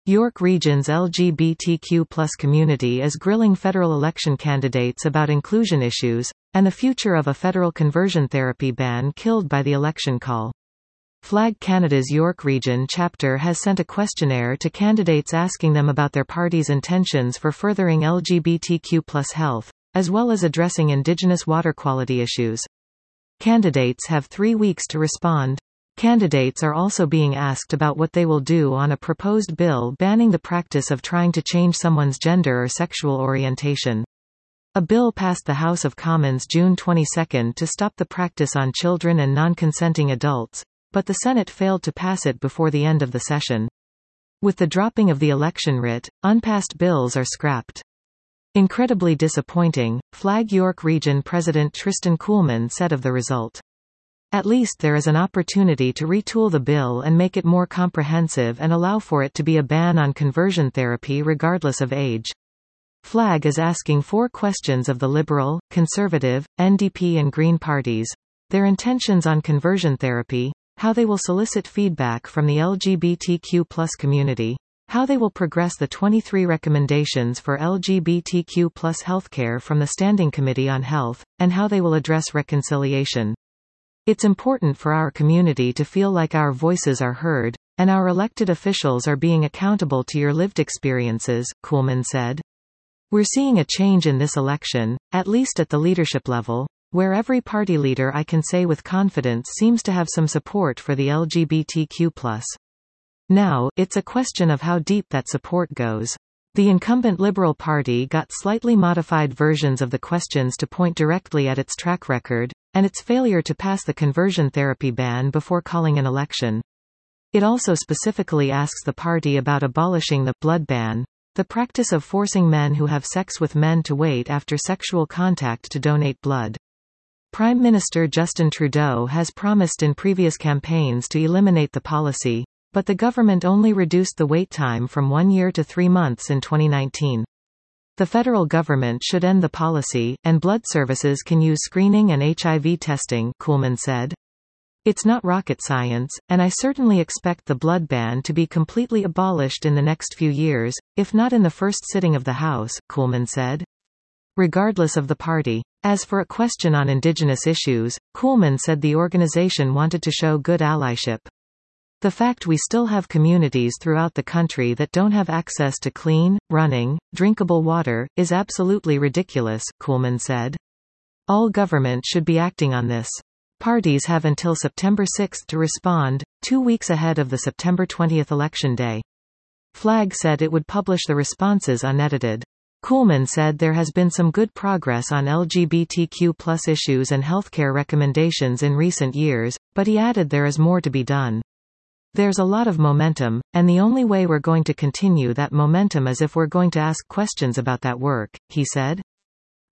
York Region's LGBTQ+ community is grilling federal election candidates about inclusion issues, and the future of a federal conversion therapy ban killed by the election call. Flag Canada's York Region chapter has sent a questionnaire to candidates asking them about their party's intentions for furthering LGBTQ+ health, as well as addressing Indigenous water quality issues. Candidates have 3 weeks to respond. Candidates are also being asked about what they will do on a proposed bill banning the practice of trying to change someone's gender or sexual orientation. A bill passed the House of Commons June 22 to stop the practice on children and non-consenting adults, but the Senate failed to pass it before the end of the session. With the dropping of the election writ, unpassed bills are scrapped. Incredibly disappointing, Flag York Region President Tristan Kuhlman said of the result. At least there is an opportunity to retool the bill and make it more comprehensive and allow for it to be a ban on conversion therapy regardless of age. Flag is asking 4 questions of the Liberal, Conservative, NDP and Green parties: their intentions on conversion therapy, how they will solicit feedback from the LGBTQ+ community, how they will progress the 23 recommendations for LGBTQ+ healthcare from the Standing Committee on Health, and how they will address reconciliation. It's important for our community to feel like our voices are heard, and our elected officials are being accountable to your lived experiences, Kuhlman said. We're seeing a change in this election, at least at the leadership level, where every party leader I can say with confidence seems to have some support for the LGBTQ+. Now, it's a question of how deep that support goes. The incumbent Liberal Party got slightly modified versions of the questions to point directly at its track record, and its failure to pass the conversion therapy ban before calling an election. It also specifically asks the party about abolishing the blood ban, the practice of forcing men who have sex with men to wait after sexual contact to donate blood. Prime Minister Justin Trudeau has promised in previous campaigns to eliminate the policy, but the government only reduced the wait time from 1 year to 3 months in 2019. The federal government should end the policy, and blood services can use screening and HIV testing, Kuhlman said. It's not rocket science, and I certainly expect the blood ban to be completely abolished in the next few years, if not in the first sitting of the House, Kuhlman said. Regardless of the party. As for a question on Indigenous issues, Kuhlman said the organization wanted to show good allyship. The fact we still have communities throughout the country that don't have access to clean, running, drinkable water, is absolutely ridiculous, Kuhlman said. All government should be acting on this. Parties have until September 6 to respond, 2 weeks ahead of the September 20 election day. Flag said it would publish the responses unedited. Kuhlman said there has been some good progress on LGBTQ+ issues and healthcare recommendations in recent years, but he added there is more to be done. There's a lot of momentum, and the only way we're going to continue that momentum is if we're going to ask questions about that work, he said.